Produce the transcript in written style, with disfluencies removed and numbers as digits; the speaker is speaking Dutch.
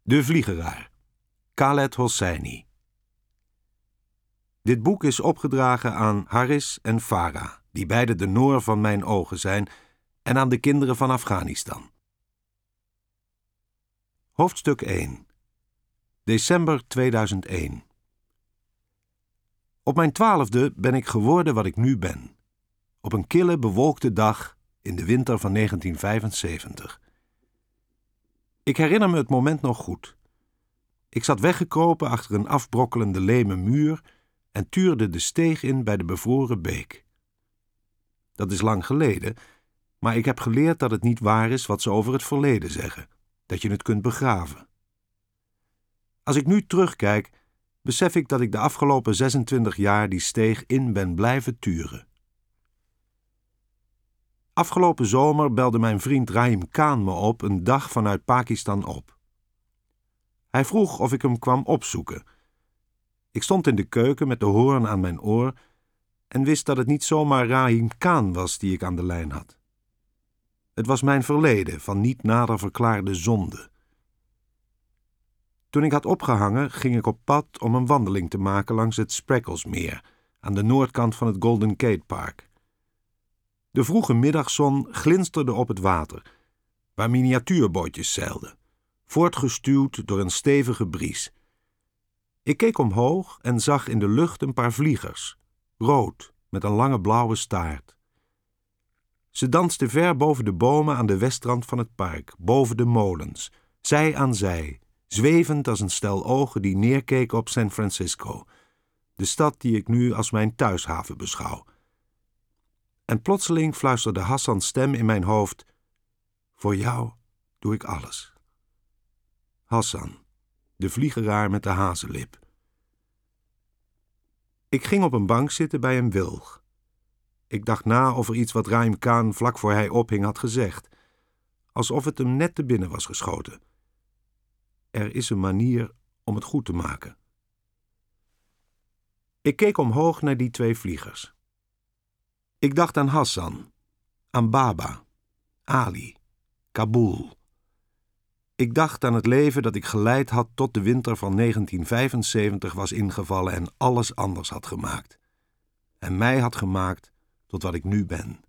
De Vliegeraar, Khaled Hosseini. Dit boek is opgedragen aan Haris en Farah, die beide de Noor van mijn ogen zijn, en aan de kinderen van Afghanistan. Hoofdstuk 1. December 2001. Op mijn 12e ben ik geworden wat ik nu ben. Op een kille, bewolkte dag in de winter van 1975. Ik herinner me het moment nog goed. Ik zat weggekropen achter een afbrokkelende leme muur en tuurde de steeg in bij de bevroren beek. Dat is lang geleden, maar ik heb geleerd dat het niet waar is wat ze over het verleden zeggen, dat je het kunt begraven. Als ik nu terugkijk, besef ik dat ik de afgelopen 26 jaar die steeg in ben blijven turen. Afgelopen zomer belde mijn vriend Rahim Khan me op een dag vanuit Pakistan op. Hij vroeg of ik hem kwam opzoeken. Ik stond in de keuken met de hoorn aan mijn oor en wist dat het niet zomaar Rahim Khan was die ik aan de lijn had. Het was mijn verleden van niet nader verklaarde zonde. Toen ik had opgehangen, ging ik op pad om een wandeling te maken langs het Sprekelsmeer, aan de noordkant van het Golden Gate Park. De vroege middagzon glinsterde op het water, waar miniatuurbootjes zeilden, voortgestuwd door een stevige bries. Ik keek omhoog en zag in de lucht een paar vliegers, rood, met een lange blauwe staart. Ze dansten ver boven de bomen aan de westrand van het park, boven de molens, zij aan zij, zwevend als een stel ogen die neerkeken op San Francisco, de stad die ik nu als mijn thuishaven beschouw. En plotseling fluisterde Hassans stem in mijn hoofd: voor jou doe ik alles. Hassan, de vliegeraar met de hazenlip. Ik ging op een bank zitten bij een wilg. Ik dacht na over iets wat Rahim Khan vlak voor hij ophing had gezegd, alsof het hem net te binnen was geschoten. Er is een manier om het goed te maken. Ik keek omhoog naar die twee vliegers. Ik dacht aan Hassan, aan Baba, Ali, Kabul. Ik dacht aan het leven dat ik geleid had tot de winter van 1975 was ingevallen en alles anders had gemaakt. En mij had gemaakt tot wat ik nu ben.